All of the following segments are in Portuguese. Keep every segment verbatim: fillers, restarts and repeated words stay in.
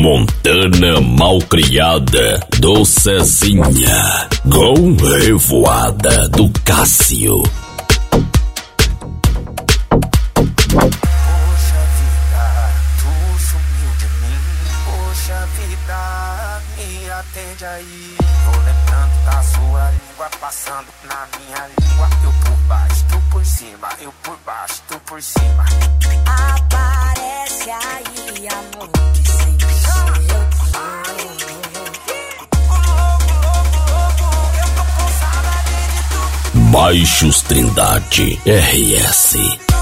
Montana malcriada do Cezinha, com revoada do Cássio. Poxa vida, tu sumiu de mim. Poxa vida, me atende aí. Tô lembrando da sua língua passando na minha língua. Eu por baixo, tu por cima. Eu por baixo, tu por cima. Aparece aí, amor, que sempre sou eu. Baixos Trindade R S.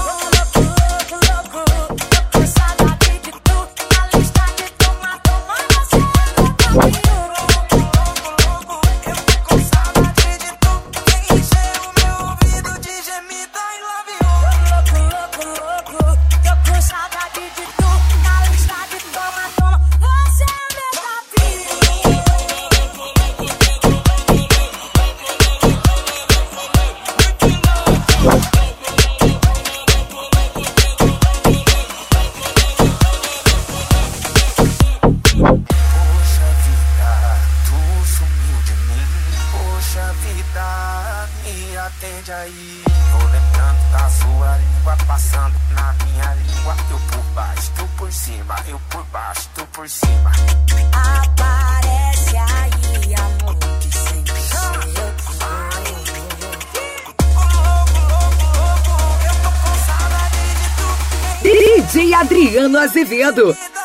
Atende aí, tô lembrando da sua língua passando na minha língua. Eu por baixo, tu por cima. Eu por baixo, tu por cima. Aparece aí, amor, que sempre sou eu. D J Adriano Azevedo.